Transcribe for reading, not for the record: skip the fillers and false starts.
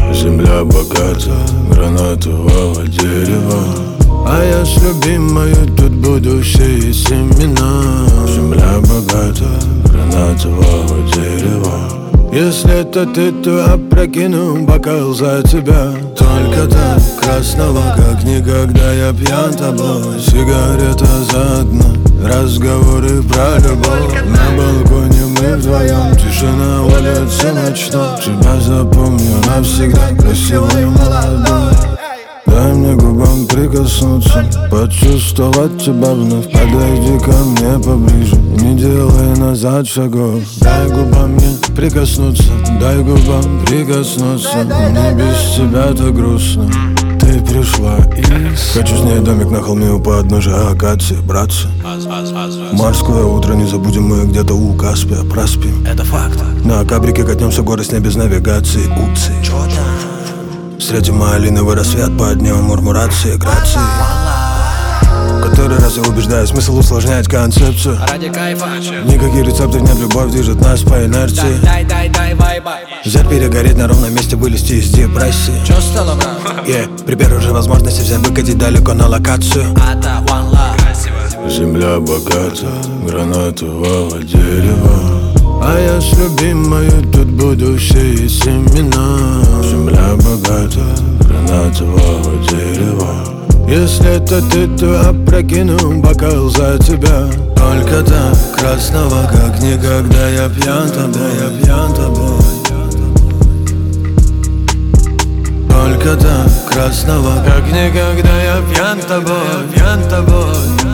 Земля богата гранатового дерева, а я с любимою тут буду сеять семена. Земля богата гранатового дерева. Если это ты, то опрокину бокал за тебя. Только так красного, как никогда я пьян тобой. Сигарета заодно, разговоры про любовь. На балконе мы вдвоем, тишина улицы ночной. Тебя запомню навсегда, красивой молодой. Дай мне губам прикоснуться, почувствовать тебя вновь. Подойди ко мне поближе, не делай назад шагов. Дай губам мне прикоснуться, дай губам прикоснуться. Мне без тебя так грустно. Ты пришла из... Хочу снять домик на холме у подножия акации, братцы. Морское утро, не забудем мы где-то у Каспия проспим. Это факт. На кабрике катнемся горы с ней без навигации. Уцы. Встретим малиновый рассвет, поднем мурмурации, грации. Который раз я убеждаю, смысл усложнять концепцию. Ради кайфа. Никакие рецепты нет, любовь движет нас по инерции. Дай вайба. Взять, перегореть, на ровном месте вылезти из депрессии. Чё стало, брат? При первой же возможности взять, выкатить далеко на локацию. Это one love. Земля богата гранатового дерева, а я с любимою тут буду сеять семена. Земля богата гранатового дерева. Если это ты, то опрокину бокал за тебя. Только так красного, как никогда я пьян тобой. Только так красного, как никогда я пьян тобой.